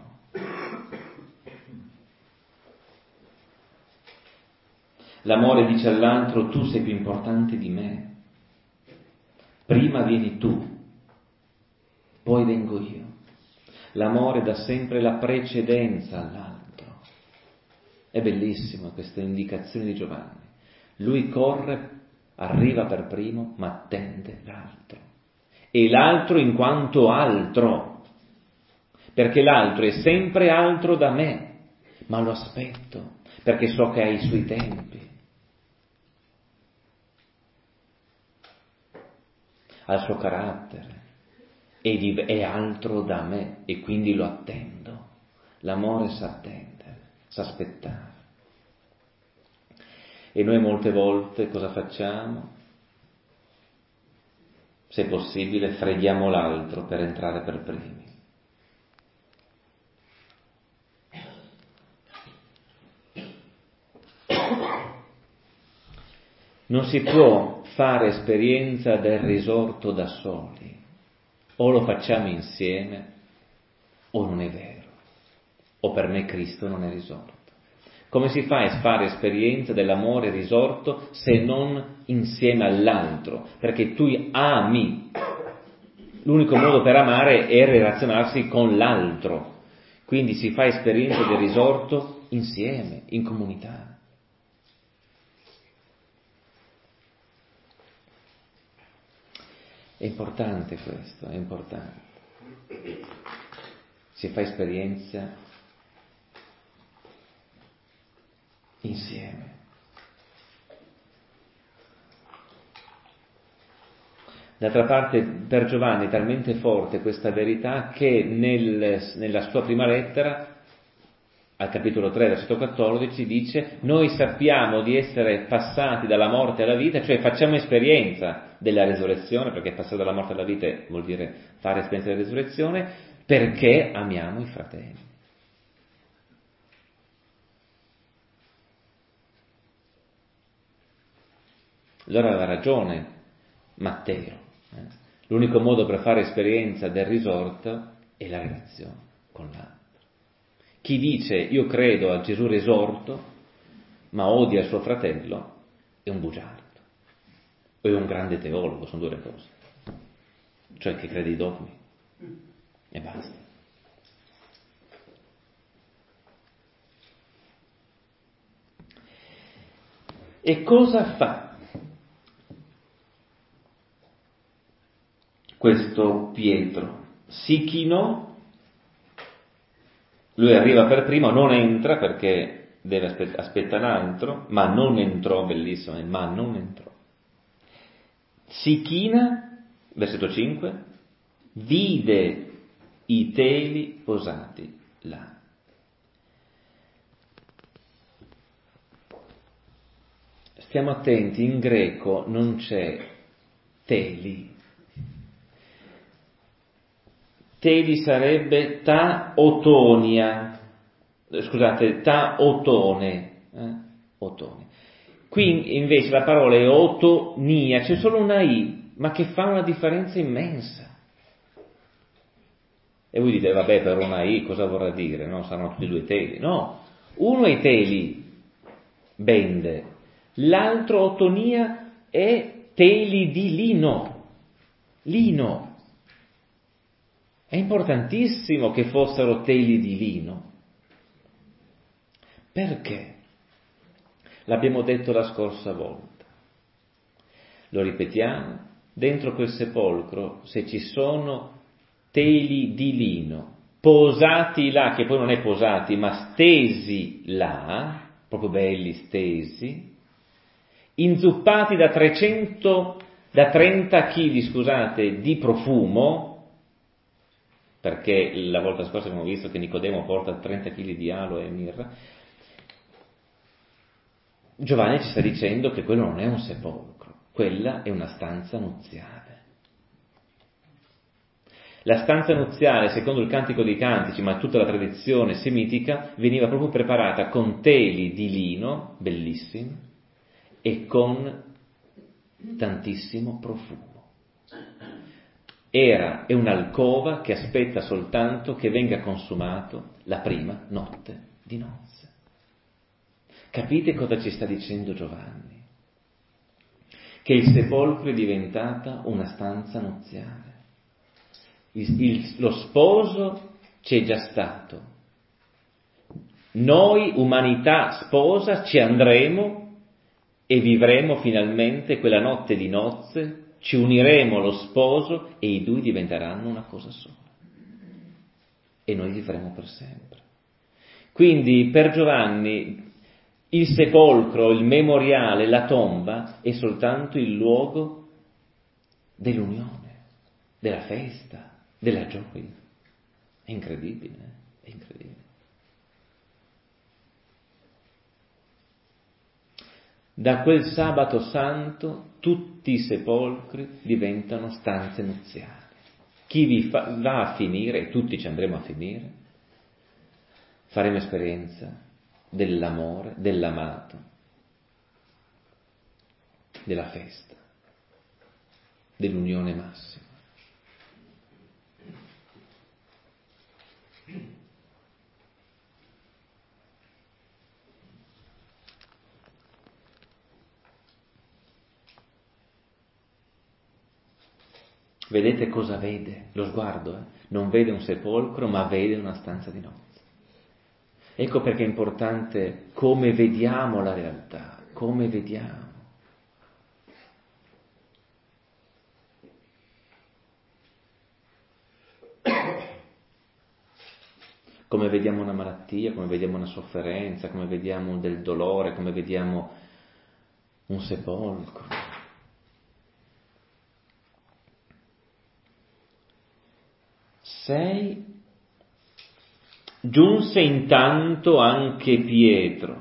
L'amore dice all'altro: tu sei più importante di me, prima vieni tu, poi vengo io. L'amore dà sempre la precedenza all'altro. È bellissima questa indicazione di Giovanni. Lui corre, arriva per primo, ma attende l'altro. E l'altro in quanto altro, perché l'altro è sempre altro da me, ma lo aspetto, perché so che ha i suoi tempi. Ha il suo carattere, è, di, è altro da me e quindi lo attendo. L'amore sa attendere, sa aspettare. E noi molte volte cosa facciamo? Se possibile freghiamo l'altro per entrare per primi. Non si può fare esperienza del risorto da soli, o lo facciamo insieme o non è vero, o per me Cristo non è risorto. Come si fa a fare esperienza dell'amore risorto se non insieme all'altro? Perché tu ami, l'unico modo per amare è relazionarsi con l'altro, quindi si fa esperienza del risorto insieme, in comunità. È importante questo, è importante. Si fa esperienza insieme. D'altra parte, per Giovanni è talmente forte questa verità che nel, nella sua prima lettera, al capitolo tre, versetto quattordici, dice: noi sappiamo di essere passati dalla morte alla vita, cioè facciamo esperienza della resurrezione, perché passare dalla morte alla vita vuol dire fare esperienza della resurrezione, perché amiamo i fratelli. Allora aveva ragione Matteo. Eh? L'unico modo per fare esperienza del risorto è la relazione con l'altro. Chi dice io credo a Gesù risorto ma odia il suo fratello è un bugiardo o è un grande teologo, sono due cose, cioè che crede ai dogmi e basta. E cosa fa questo Pietro? Si chinò. Lui arriva per primo, non entra perché deve aspett- aspetta l'altro, ma non entrò, bellissimo, ma non entrò. Si china, versetto cinque, vide i teli posati là. Stiamo attenti, in greco non c'è teli. Teli sarebbe ta otonia, scusate, ta otone, eh? otone. Qui invece la parola è otonia, c'è solo una i, ma che fa una differenza immensa. E voi dite, vabbè, per una i cosa vorrà dire? No, saranno tutti e due teli. No, uno è teli, bende, l'altro otonia e teli di lino. Lino. È importantissimo che fossero teli di lino. Perché? L'abbiamo detto la scorsa volta. Lo ripetiamo. Dentro quel sepolcro, se ci sono teli di lino posati là, che poi non è posati, ma stesi là, proprio belli stesi, inzuppati da trecento, da trenta chili, scusate, di profumo, perché la volta scorsa abbiamo visto che Nicodemo porta trenta chili di aloe e mirra. Giovanni ci sta dicendo che quello non è un sepolcro, quella è una stanza nuziale. La stanza nuziale, secondo il Cantico dei Cantici, ma tutta la tradizione semitica, veniva proprio preparata con teli di lino, bellissimi, e con tantissimo profumo. Era, è un'alcova che aspetta soltanto che venga consumato la prima notte di nozze. Capite cosa ci sta dicendo Giovanni? Che il sepolcro è diventata una stanza nuziale. Il, il, lo sposo c'è già stato. Noi, umanità sposa, ci andremo e vivremo finalmente quella notte di nozze, ci uniremo allo sposo e i due diventeranno una cosa sola. E noi vivremo per sempre. Quindi per Giovanni il sepolcro, il memoriale, la tomba è soltanto il luogo dell'unione, della festa, della gioia. È incredibile, è incredibile. Da quel sabato santo tutti i sepolcri diventano stanze nuziali. Chi vi fa, va a finire, e tutti ci andremo a finire, faremo esperienza dell'amore, dell'amato, della festa, dell'unione massima. Vedete cosa vede? Lo sguardo, eh? Non vede un sepolcro, ma vede una stanza di nozze. Ecco perché è importante come vediamo la realtà, come vediamo. Come vediamo una malattia, come vediamo una sofferenza, come vediamo del dolore, come vediamo un sepolcro. Sei. Giunse intanto anche Pietro.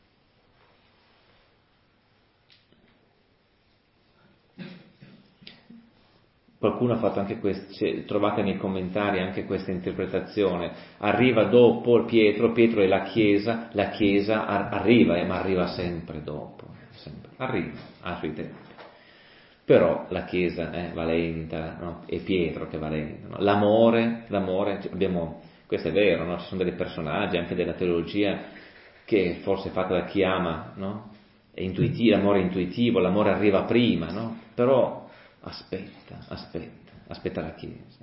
Qualcuno ha fatto anche questo, trovate nei commentari anche questa interpretazione. Arriva dopo Pietro, Pietro è la Chiesa, la Chiesa arriva, eh, ma arriva sempre dopo, sempre. Arriva a suoi tempi. Però la Chiesa eh, va lenta, no? È Pietro che va lento. No? L'amore, l'amore, abbiamo, questo è vero, no? Ci sono dei personaggi anche della teologia che forse è fatta da chi ama, no? È intuitivo, l'amore è intuitivo, l'amore arriva prima, no? Però aspetta, aspetta, aspetta la Chiesa.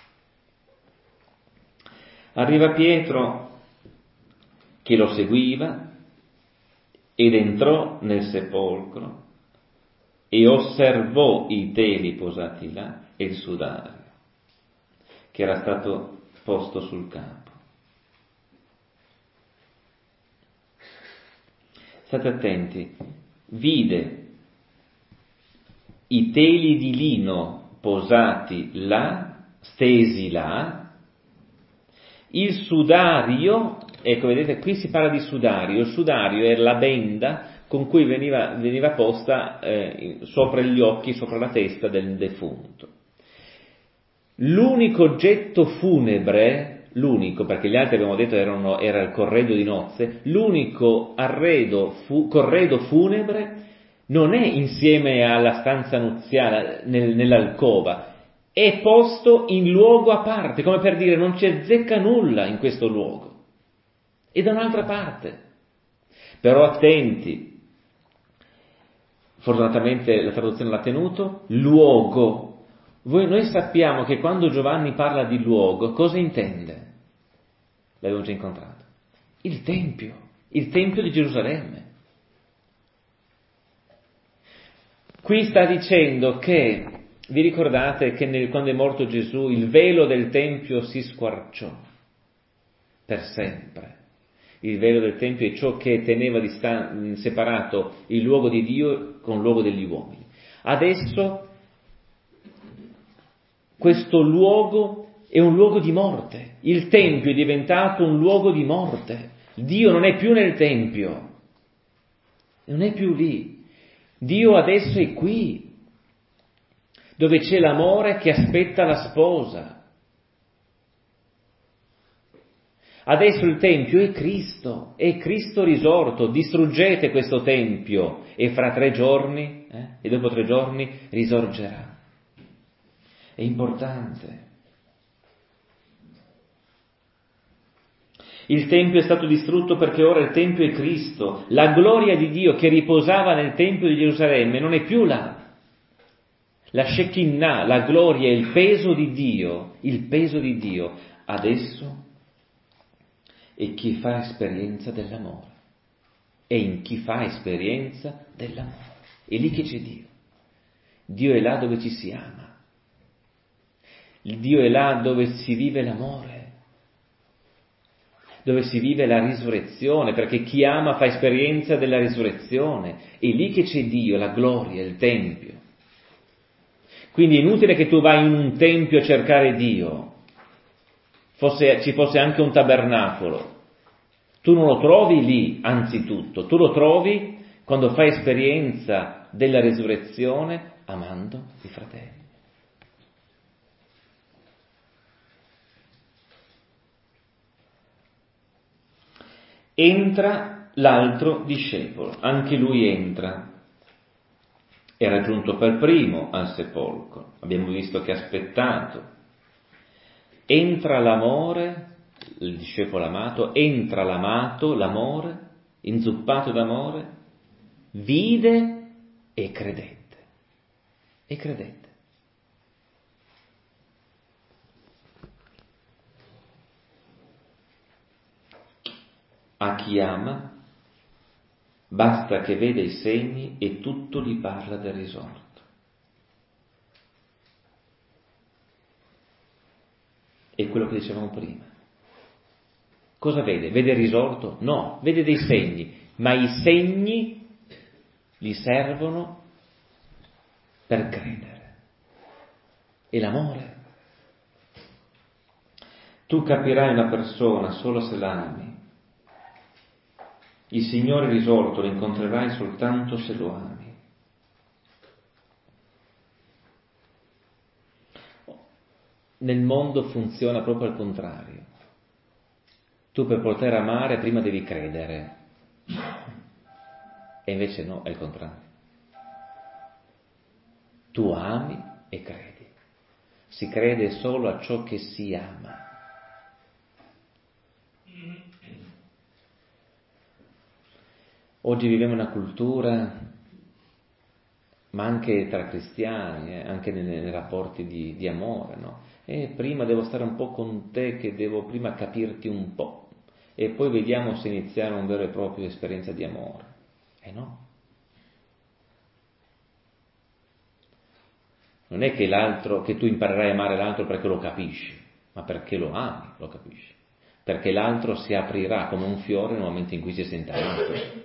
Arriva Pietro che lo seguiva ed entrò nel sepolcro e osservò i teli posati là e il sudario che era stato posto sul capo. State attenti, vide i teli di lino posati là, stesi là, il sudario, ecco vedete qui si parla di sudario, il sudario è la benda con cui veniva, veniva posta eh, sopra gli occhi, sopra la testa del defunto. L'unico oggetto funebre, l'unico, perché gli altri abbiamo detto erano, era il corredo di nozze, l'unico arredo, fu, corredo funebre non è insieme alla stanza nuziale, nel, nell'alcova, è posto in luogo a parte, come per dire non c'è zecca nulla in questo luogo, è da un'altra parte. Però attenti, fortunatamente la traduzione l'ha tenuto, luogo. Voi, noi sappiamo che quando Giovanni parla di luogo, cosa intende? L'abbiamo già incontrato. Il Tempio, il Tempio di Gerusalemme. Qui sta dicendo che, vi ricordate che nel, quando è morto Gesù, il velo del Tempio si squarciò per sempre. Il velo del Tempio è ciò che teneva distan- separato il luogo di Dio con il luogo degli uomini. Adesso questo luogo è un luogo di morte. Il Tempio è diventato un luogo di morte. Dio non è più nel Tempio, non è più lì. Dio adesso è qui, dove c'è l'amore che aspetta la sposa. Adesso il Tempio è Cristo, è Cristo risorto. Distruggete questo Tempio e fra tre giorni, eh, e dopo tre giorni, risorgerà. È importante. Il Tempio è stato distrutto perché ora il Tempio è Cristo. La gloria di Dio che riposava nel Tempio di Gerusalemme non è più là. La Shekinah, la gloria e il peso di Dio, il peso di Dio, adesso è chi fa esperienza dell'amore. È in chi fa esperienza dell'amore. È lì che c'è Dio. Dio è là dove ci si ama. Il Dio è là dove si vive l'amore, dove si vive la risurrezione, perché chi ama fa esperienza della risurrezione. È lì che c'è Dio, la gloria, il Tempio. Quindi è inutile che tu vai in un tempio a cercare Dio, fosse, ci fosse anche un tabernacolo. Tu non lo trovi lì, anzitutto, tu lo trovi quando fai esperienza della risurrezione amando i fratelli. Entra l'altro discepolo, anche lui entra. Era giunto per primo al sepolcro, abbiamo visto che ha aspettato. Entra l'amore, il discepolo amato, entra l'amato, l'amore, inzuppato d'amore, vide e credette. E credette. A chi ama basta che veda i segni e tutto gli parla del risorto. È quello che dicevamo prima. Cosa vede? Vede il risorto? No, vede dei segni, ma i segni gli servono per credere. E l'amore. Tu capirai una persona solo se l'ami. Il Signore risorto lo incontrerai soltanto se lo ami. Nel mondo funziona proprio al contrario. Tu per poter amare prima devi credere. E invece no, è il contrario. Tu ami e credi. Si crede solo a ciò che si ama. Oggi viviamo una cultura, ma anche tra cristiani, eh, anche nei, nei rapporti di, di amore, no? E prima devo stare un po' con te, che devo prima capirti un po', e poi vediamo se iniziare un vero e proprio esperienza di amore. Eh no. Non è che l'altro, che tu imparerai a amare l'altro perché lo capisci, ma perché lo ami, lo capisci. Perché l'altro si aprirà come un fiore nel momento in cui si sente amato.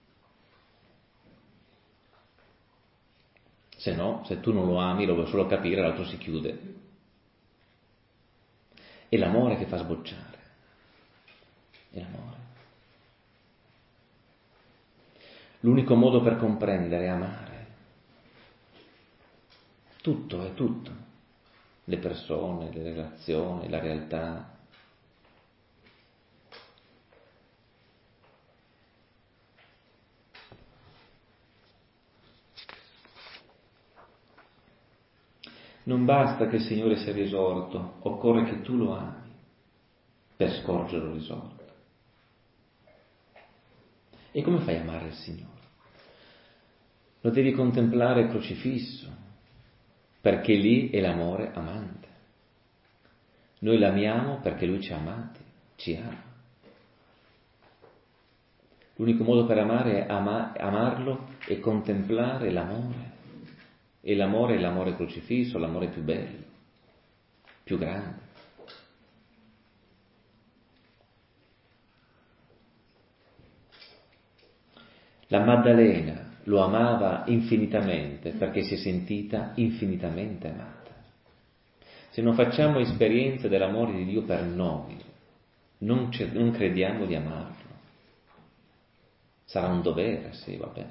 Se no, se tu non lo ami, lo vuoi solo capire, l'altro si chiude. È l'amore che fa sbocciare. È l'amore. L'unico modo per comprendere è amare. Tutto è tutto. Le persone, le relazioni, la realtà. Non basta che il Signore sia risorto, occorre che tu lo ami per scorgerlo risorto. E come fai a amare il Signore? lo devi contemplare crocifisso, perché lì è l'amore amante. Noi l'amiamo perché lui ci ha amati, ci ama. L'unico modo per amare è ama- amarlo e contemplare l'amore. E l'amore è l'amore crocifisso, l'amore più bello, più grande. La Maddalena lo amava infinitamente perché si è sentita infinitamente amata. Se non facciamo esperienza dell'amore di Dio per noi, non, non crediamo di amarlo. Sarà un dovere, sì, va bene.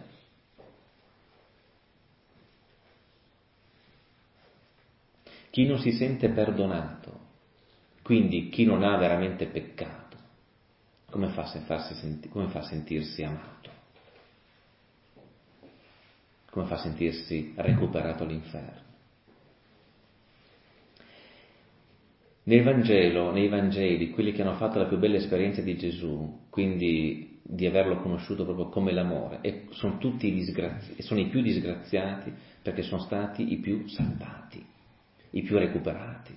Chi non si sente perdonato, quindi chi non ha veramente peccato, come fa a farsi senti- come fa a sentirsi amato? Come fa a sentirsi recuperato all'inferno? Nel Vangelo, nei Vangeli, quelli che hanno fatto la più bella esperienza di Gesù, quindi di averlo conosciuto proprio come l'amore, e sono tutti disgraziati, sono i più disgraziati perché sono stati i più salvati, i più recuperati,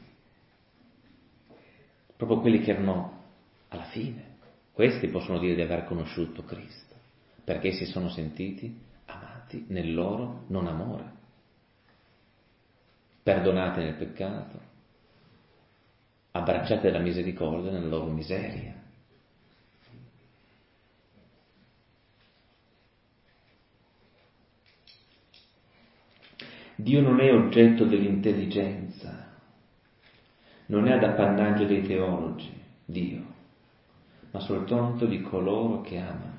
proprio quelli che erano alla fine. Questi possono dire di aver conosciuto Cristo, perché si sono sentiti amati nel loro non amore, perdonati nel peccato, abbracciati dalla misericordia nella loro miseria. Dio non è oggetto dell'intelligenza, non è ad appannaggio dei teologi, Dio, ma soltanto di coloro che amano.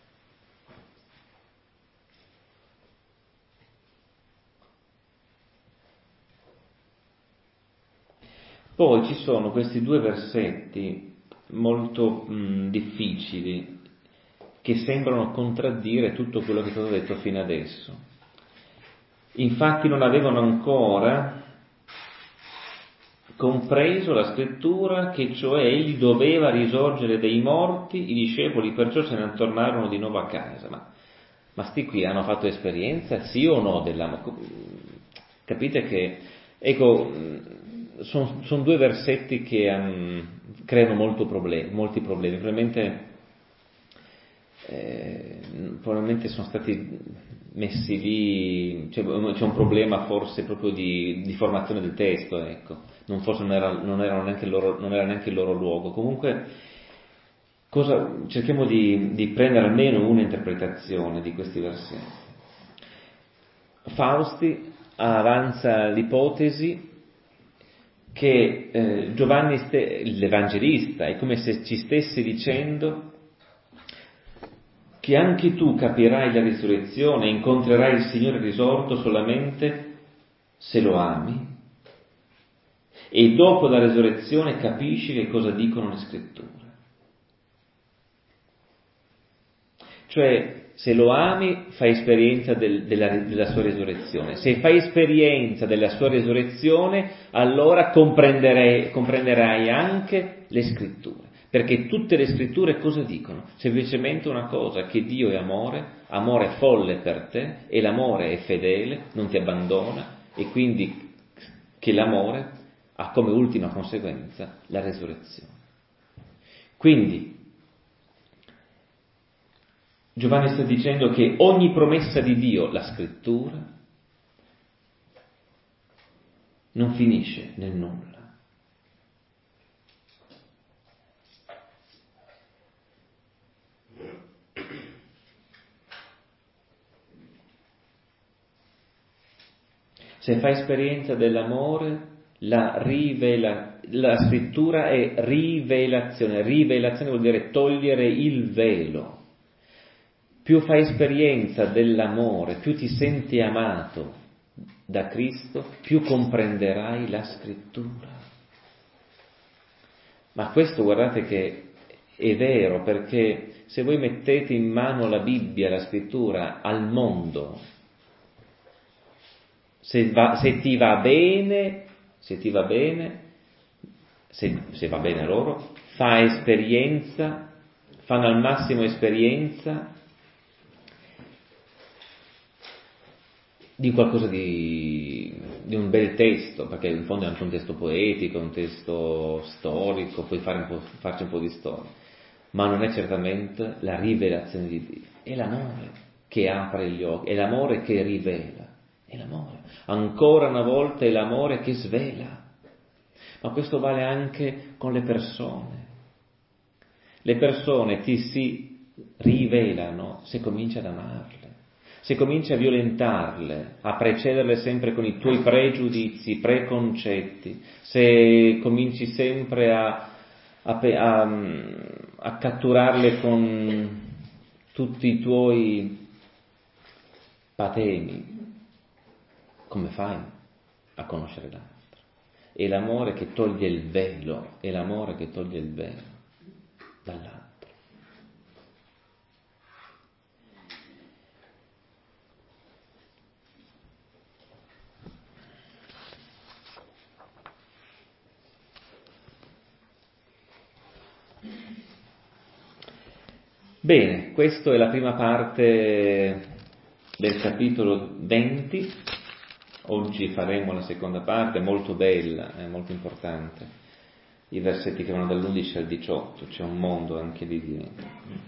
Poi ci sono questi due versetti molto mh, difficili che sembrano contraddire tutto quello che è stato detto fino adesso. Infatti non avevano ancora compreso la scrittura che cioè egli doveva risorgere dai morti, i discepoli perciò se ne tornarono di nuovo a casa. Ma, ma sti qui hanno fatto esperienza, sì o no? Della, capite che, ecco, sono son due versetti che um, creano molto problem- molti problemi, probabilmente, eh, probabilmente sono stati messi lì, cioè, c'è un problema forse proprio di, di formazione del testo, ecco, non, forse non era, non erano neanche il loro, non era neanche il loro luogo. Comunque, cosa, cerchiamo di, di prendere almeno una interpretazione di questi versetti. Fausti avanza l'ipotesi che eh, Giovanni, ste, l'Evangelista, è come se ci stesse dicendo che anche tu capirai la risurrezione e incontrerai il Signore risorto solamente se lo ami, e dopo la risurrezione capisci che cosa dicono le scritture. Cioè, se lo ami, fai esperienza del, della, della sua risurrezione. Se fai esperienza della sua risurrezione, allora comprenderai, comprenderai anche le scritture. Perché tutte le scritture cosa dicono? Semplicemente una cosa, che Dio è amore, amore folle per te, e l'amore è fedele, non ti abbandona, e quindi che l'amore ha come ultima conseguenza la resurrezione. Quindi, Giovanni sta dicendo che ogni promessa di Dio, la scrittura, non finisce nel nulla. Se fai esperienza dell'amore, la, rivela, la scrittura è rivelazione. Rivelazione vuol dire togliere il velo. Più fai esperienza dell'amore, più ti senti amato da Cristo, più comprenderai la scrittura. Ma questo guardate che è vero, perché se voi mettete in mano la Bibbia, la scrittura, al mondo, se, va, se ti va bene, se ti va bene, se, se va bene a loro, fa esperienza, fanno al massimo esperienza di qualcosa di, di un bel testo, perché in fondo è anche un testo poetico, un testo storico, puoi fare un po', farci un po' di storia, ma non è certamente la rivelazione di Dio, è l'amore che apre gli occhi, è l'amore che rivela, è l'amore. Ancora una volta è l'amore che svela, ma questo vale anche con le persone. Le persone ti si rivelano se cominci ad amarle. Se cominci a violentarle, a precederle sempre con i tuoi pregiudizi, preconcetti, se cominci sempre a, a, a, a catturarle con tutti i tuoi patemi, come fai a conoscere l'altro? È l'amore che toglie il velo, è l'amore che toglie il velo dall'altro. Bene, questa è la prima parte del capitolo venti, oggi faremo la seconda parte, molto bella, è molto importante, i versetti che vanno dall'undici al diciotto, c'è un mondo anche lì di